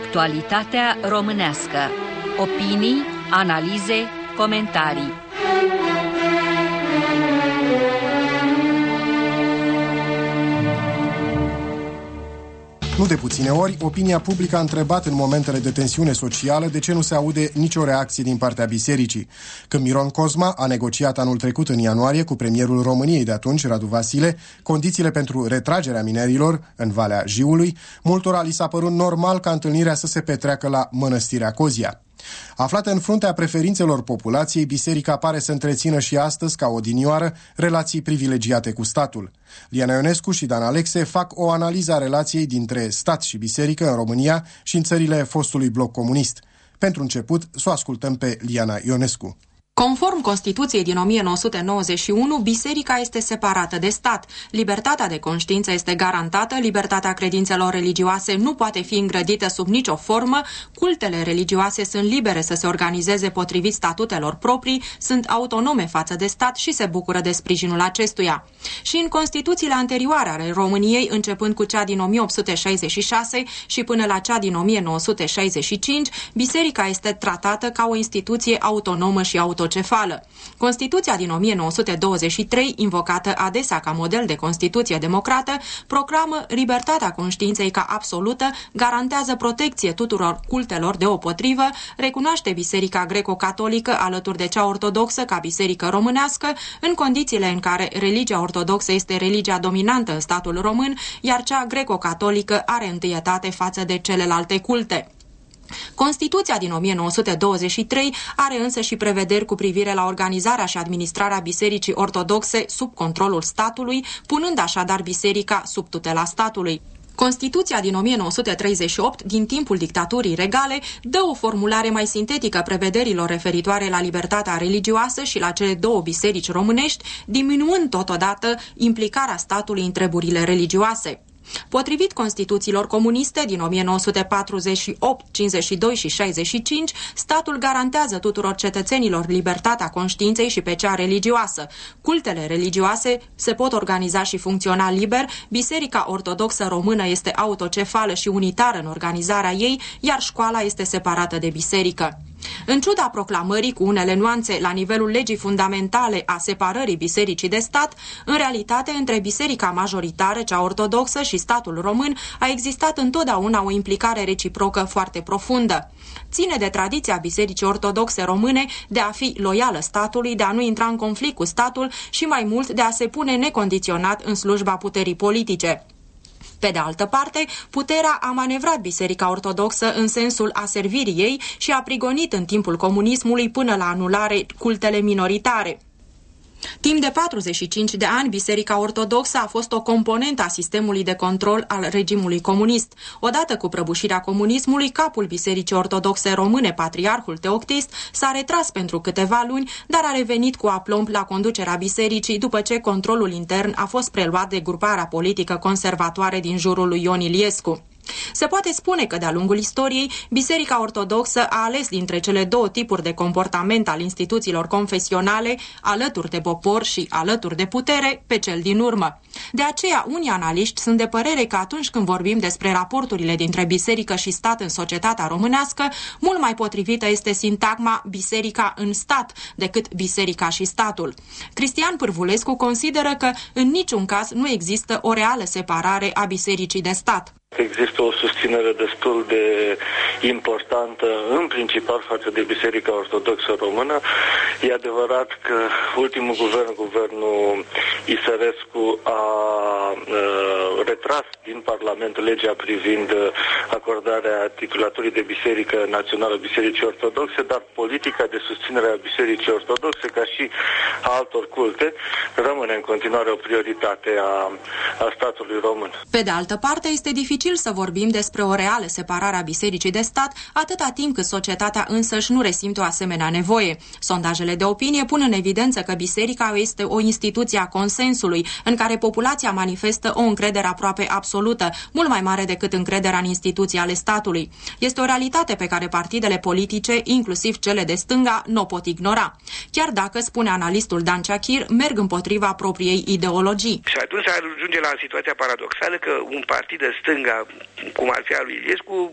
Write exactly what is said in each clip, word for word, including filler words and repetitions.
Actualitatea românească. Opinii, analize, comentarii. Nu de puține ori, opinia publică a întrebat în momentele de tensiune socială de ce nu se aude nicio reacție din partea bisericii. Când Miron Cosma a negociat anul trecut în ianuarie cu premierul României de atunci, Radu Vasile, condițiile pentru retragerea minerilor în Valea Jiului, multora li s-a părut normal ca întâlnirea să se petreacă la Mănăstirea Cozia. Aflată în fruntea preferințelor populației, biserica pare să întrețină și astăzi, ca odinioară, relații privilegiate cu statul. Liana Ionescu și Dan Alexe fac o analiză a relației dintre stat și biserică în România și în țările fostului bloc comunist. Pentru început, să o ascultăm pe Liana Ionescu. Conform Constituției din o mie nouă sute nouăzeci și unu, biserica este separată de stat. Libertatea de conștiință este garantată, libertatea credințelor religioase nu poate fi îngrădită sub nicio formă, cultele religioase sunt libere să se organizeze potrivit statutelor proprii, sunt autonome față de stat și se bucură de sprijinul acestuia. Și în Constituțiile anterioare ale României, începând cu cea din o mie opt sute șaizeci și șase și până la cea din o mie nouă sute șaizeci și cinci, biserica este tratată ca o instituție autonomă și autonomă. Cefală. Constituția din o mie nouă sute douăzeci și trei, invocată adesea ca model de Constituție democrată, proclamă libertatea conștiinței ca absolută, garantează protecție tuturor cultelor deopotrivă, recunoaște Biserica Greco-Catolică alături de cea ortodoxă ca biserică românească, în condițiile în care religia ortodoxă este religia dominantă în statul român, iar cea greco-catolică are întâietate față de celelalte culte. Constituția din o mie nouă sute douăzeci și trei are însă și prevederi cu privire la organizarea și administrarea bisericii ortodoxe sub controlul statului, punând așadar biserica sub tutela statului. Constituția din o mie nouă sute treizeci și opt, din timpul dictaturii regale, dă o formulare mai sintetică prevederilor referitoare la libertatea religioasă și la cele două biserici românești, diminuând totodată implicarea statului în treburile religioase. Potrivit Constituțiilor comuniste din o mie nouă sute patruzeci și opt, cincizeci și doi și șaizeci și cinci, statul garantează tuturor cetățenilor libertatea conștiinței și pe cea religioasă. Cultele religioase se pot organiza și funcționa liber, Biserica Ortodoxă Română este autocefală și unitară în organizarea ei, iar școala este separată de biserică. În ciuda proclamării cu unele nuanțe la nivelul legii fundamentale a separării bisericii de stat, în realitate între biserica majoritară, cea ortodoxă, și statul român a existat întotdeauna o implicare reciprocă foarte profundă. Ține de tradiția bisericii ortodoxe române de a fi loială statului, de a nu intra în conflict cu statul și mai mult de a se pune necondiționat în slujba puterii politice. Pe de altă parte, puterea a manevrat Biserica Ortodoxă în sensul aservirii ei și a prigonit în timpul comunismului până la anulare cultele minoritare. Timp de patruzeci și cinci de ani, Biserica Ortodoxă a fost o componentă a sistemului de control al regimului comunist. Odată cu prăbușirea comunismului, capul Bisericii Ortodoxe Române, Patriarhul Teoctist, s-a retras pentru câteva luni, dar a revenit cu aplomb la conducerea bisericii după ce controlul intern a fost preluat de gruparea politică conservatoare din jurul lui Ion Iliescu. Se poate spune că de-a lungul istoriei, Biserica Ortodoxă a ales dintre cele două tipuri de comportament al instituțiilor confesionale, alături de popor și alături de putere, pe cel din urmă. De aceea, unii analiști sunt de părere că atunci când vorbim despre raporturile dintre biserică și stat în societatea românească, mult mai potrivită este sintagma biserica în stat decât biserica și statul. Cristian Pârvulescu consideră că în niciun caz nu există o reală separare a bisericii de stat. Există o susținere destul de importantă, în principal față de Biserica Ortodoxă Română. E adevărat că ultimul guvern, guvernul Isărescu, a uh, retras din Parlament legea privind acordarea titulaturii de Biserică Națională Bisericii Ortodoxe, dar politica de susținere a Bisericii Ortodoxe, ca și a altor culte, rămâne în continuare o prioritate a, a statului român. Pe de altă parte, este dificil să vorbim despre o reală separare a bisericii de stat, atâta timp cât societatea însăși nu resimte o asemenea nevoie. Sondajele de opinie pun în evidență că biserica este o instituție a consensului, în care populația manifestă o încredere aproape absolută, mult mai mare decât încrederea în instituții ale statului. Este o realitate pe care partidele politice, inclusiv cele de stânga, nu o pot ignora. Chiar dacă, spune analistul Dan Chachir, merg împotriva propriei ideologii. Și atunci ajunge la situația paradoxală că un partid de stânga stânga, cum ar fi a lui Iliescu,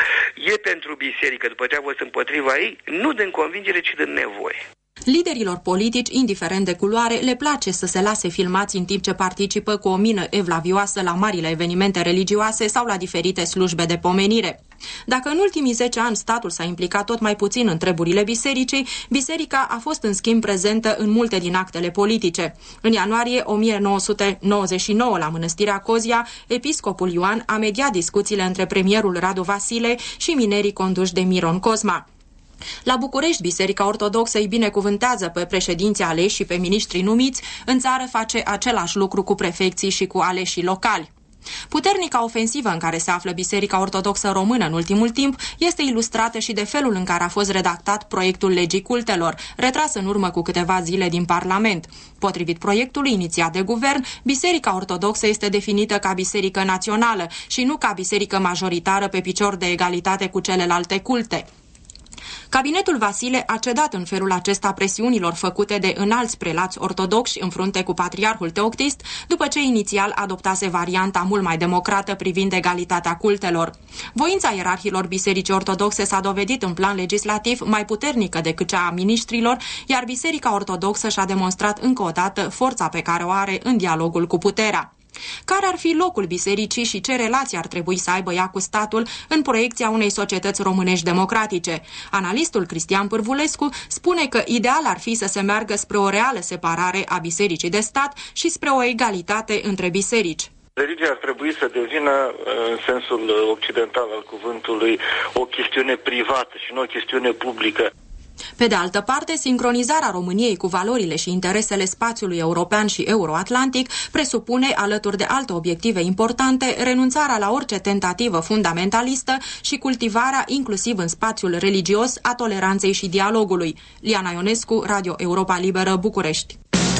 e pentru biserică, după ce a fost împotriva ei, nu din convingere, ci din nevoie. Liderilor politici, indiferent de culoare, le place să se lase filmați în timp ce participă cu o mină evlavioasă la marile evenimente religioase sau la diferite slujbe de pomenire. Dacă în ultimii zece ani statul s-a implicat tot mai puțin în treburile bisericii, biserica a fost în schimb prezentă în multe din actele politice. În ianuarie o mie nouă sute nouăzeci și nouă, la Mănăstirea Cozia, episcopul Ioan a mediat discuțiile între premierul Radu Vasile și minerii conduși de Miron Cosma. La București, Biserica Ortodoxă îi binecuvântează pe președinții aleși și pe miniștrii numiți, în țară face același lucru cu prefecții și cu aleșii locali. Puternica ofensivă în care se află Biserica Ortodoxă Română în ultimul timp este ilustrată și de felul în care a fost redactat proiectul legii cultelor, retras în urmă cu câteva zile din Parlament. Potrivit proiectului inițiat de guvern, Biserica Ortodoxă este definită ca biserică națională și nu ca biserică majoritară pe picior de egalitate cu celelalte culte. Cabinetul Vasile a cedat în felul acesta presiunilor făcute de înalți prelați ortodoxi în frunte cu patriarhul Teoctist, după ce inițial adoptase varianta mult mai democrată privind egalitatea cultelor. Voința ierarhilor Bisericii Ortodoxe s-a dovedit în plan legislativ mai puternică decât cea a miniștrilor, iar Biserica Ortodoxă și-a demonstrat încă o dată forța pe care o are în dialogul cu puterea. Care ar fi locul bisericii și ce relații ar trebui să aibă ea cu statul în proiecția unei societăți românești democratice? Analistul Cristian Pârvulescu spune că ideal ar fi să se meargă spre o reală separare a bisericii de stat și spre o egalitate între biserici. Religia ar trebui să devină, în sensul occidental al cuvântului, o chestiune privată și nu o chestiune publică. Pe de altă parte, sincronizarea României cu valorile și interesele spațiului european și euroatlantic presupune, alături de alte obiective importante, renunțarea la orice tentativă fundamentalistă și cultivarea, inclusiv în spațiul religios, a toleranței și dialogului. Liana Ionescu, Radio Europa Liberă, București.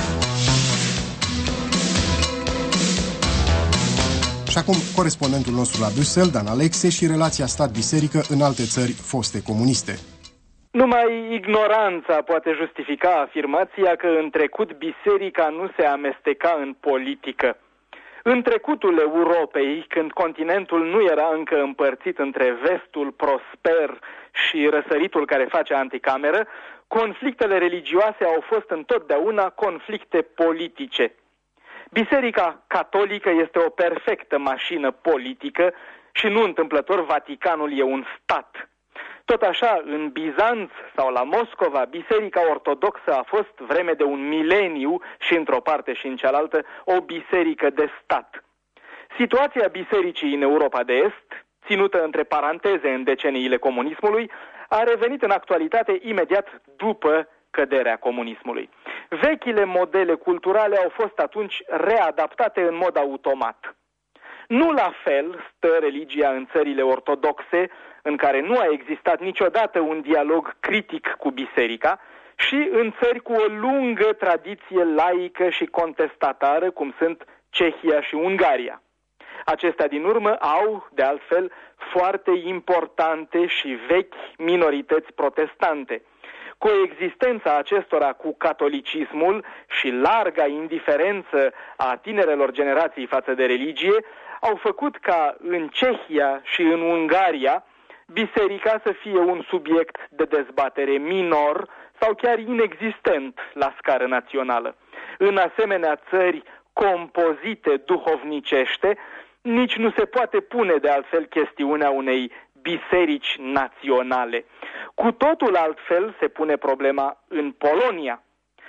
Și acum, corespondentul nostru la Bruxelles, Dan Alexe, și relația stat-biserică în alte țări foste comuniste. Numai ignoranța poate justifica afirmația că în trecut biserica nu se amesteca în politică. În trecutul Europei, când continentul nu era încă împărțit între vestul prosper și răsăritul care face anticameră, conflictele religioase au fost întotdeauna conflicte politice. Biserica catolică este o perfectă mașină politică și nu întâmplător Vaticanul e un stat. Tot așa, în Bizanț sau la Moscova, Biserica Ortodoxă a fost vreme de un mileniu și într-o parte și în cealaltă o biserică de stat. Situația bisericii în Europa de Est, ținută între paranteze în deceniile comunismului, a revenit în actualitate imediat după căderea comunismului. Vechile modele culturale au fost atunci readaptate în mod automat. Nu la fel stă religia în țările ortodoxe, în care nu a existat niciodată un dialog critic cu biserica, și în țări cu o lungă tradiție laică și contestatară, cum sunt Cehia și Ungaria. Acestea din urmă au, de altfel, foarte importante și vechi minorități protestante. Coexistența acestora cu catolicismul și larga indiferență a tinerelor generații față de religie au făcut ca în Cehia și în Ungaria biserica să fie un subiect de dezbatere minor sau chiar inexistent la scară națională. În asemenea țări compozite duhovnicește, nici nu se poate pune de altfel chestiunea unei biserici naționale. Cu totul altfel se pune problema în Polonia.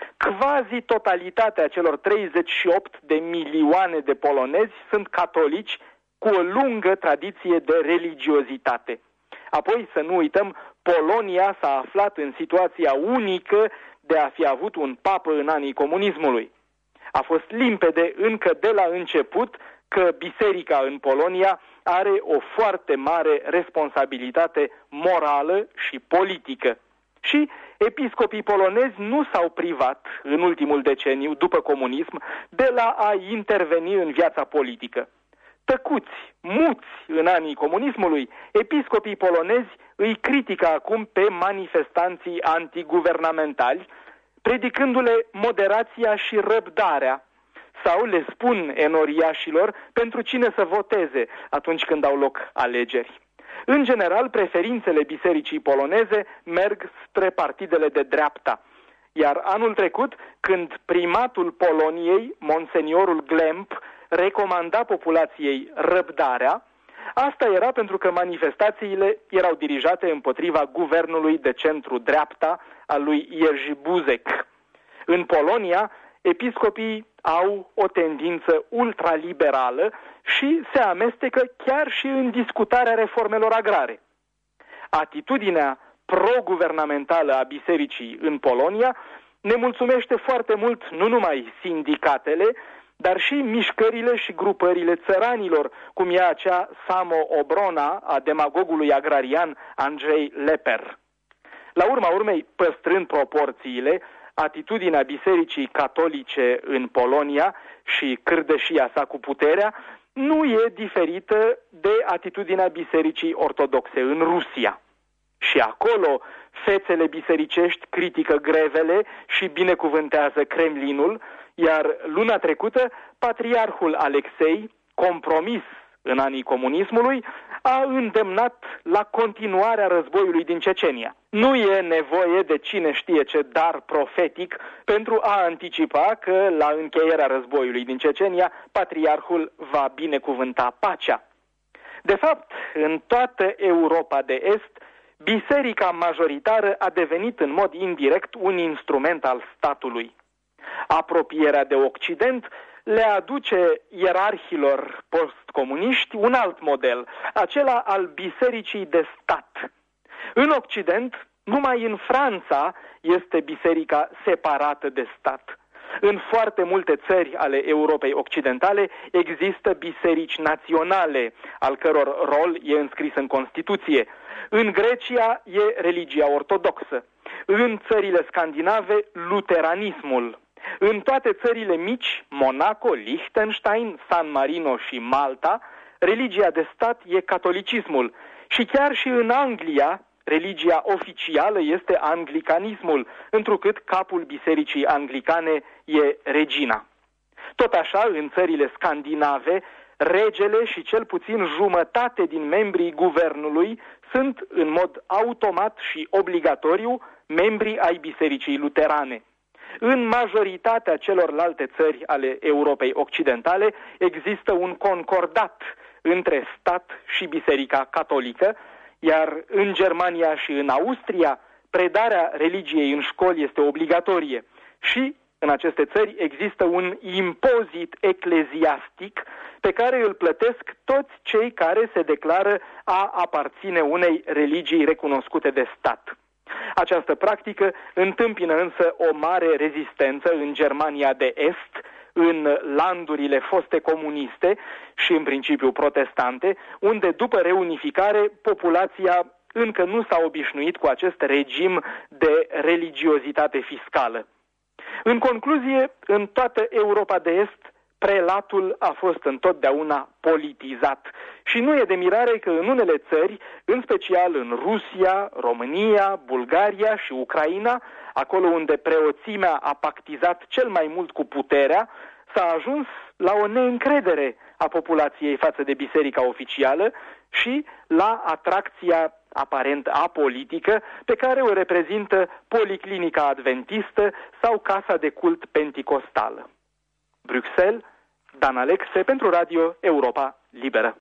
Quasi-totalitatea celor treizeci și opt de milioane de polonezi sunt catolici cu o lungă tradiție de religiozitate. Apoi, să nu uităm, Polonia s-a aflat în situația unică de a fi avut un papă în anii comunismului. A fost limpede încă de la început că biserica în Polonia are o foarte mare responsabilitate morală și politică. Și episcopii polonezi nu s-au privat în ultimul deceniu, după comunism, de la a interveni în viața politică. Tăcuți, muți în anii comunismului, episcopii polonezi îi critică acum pe manifestanții antiguvernamentali, predicându-le moderația și răbdarea, sau le spun enoriașilor pentru cine să voteze atunci când au loc alegeri. În general, preferințele bisericii poloneze merg spre partidele de dreapta. Iar anul trecut, când primatul Poloniei, monseniorul Glemp, recomanda populației răbdarea, asta era pentru că manifestațiile erau dirijate împotriva guvernului de centru-dreapta al lui Jerzy Buzek. În Polonia, episcopii au o tendință ultraliberală și se amestecă chiar și în discutarea reformelor agrare. Atitudinea pro-guvernamentală a bisericii în Polonia ne mulțumește foarte mult nu numai sindicatele, dar și mișcările și grupările țăranilor, cum e acea Samo-Obrona a demagogului agrarian Andrzej Leper. La urma urmei, păstrând proporțiile, atitudinea bisericii catolice în Polonia și cârdășia sa cu puterea nu e diferită de atitudinea bisericii ortodoxe în Rusia. Și acolo fețele bisericești critică grevele și binecuvântează Kremlinul, iar luna trecută patriarhul Alexei, compromis în anii comunismului, a îndemnat la continuarea războiului din Cecenia. Nu e nevoie de cine știe ce dar profetic pentru a anticipa că la încheierea războiului din Cecenia patriarhul va binecuvânta pacea. De fapt, în toată Europa de Est, biserica majoritară a devenit în mod indirect un instrument al statului. Apropierea de Occident le aduce ierarhilor postcomuniști un alt model, acela al bisericii de stat. În Occident, numai în Franța este biserica separată de stat. În foarte multe țări ale Europei Occidentale există biserici naționale, al căror rol e înscris în Constituție. În Grecia e religia ortodoxă. În țările scandinave, luteranismul. În toate țările mici, Monaco, Liechtenstein, San Marino și Malta, religia de stat e catolicismul. Și chiar și în Anglia, religia oficială este anglicanismul, întrucât capul bisericii anglicane e regina. Tot așa, în țările scandinave, regele și cel puțin jumătate din membrii guvernului sunt în mod automat și obligatoriu membri ai bisericii luterane. În majoritatea celorlalte țări ale Europei Occidentale există un concordat între stat și biserica catolică, iar în Germania și în Austria predarea religiei în școli este obligatorie și în aceste țări există un impozit ecleziastic pe care îl plătesc toți cei care se declară a aparține unei religii recunoscute de stat. Această practică întâmpină însă o mare rezistență în Germania de Est, în landurile foste comuniste și în principiu protestante, unde după reunificare populația încă nu s-a obișnuit cu acest regim de religiozitate fiscală. În concluzie, în toată Europa de Est, prelatul a fost întotdeauna politizat. Și nu e de mirare că în unele țări, în special în Rusia, România, Bulgaria și Ucraina, acolo unde preoțimea a pactizat cel mai mult cu puterea, s-a ajuns la o neîncredere a populației față de biserica oficială și la atracția aparent apolitică pe care o reprezintă Policlinica Adventistă sau Casa de Cult Penticostală. Bruxelles, Dan Alexe pentru Radio Europa Liberă.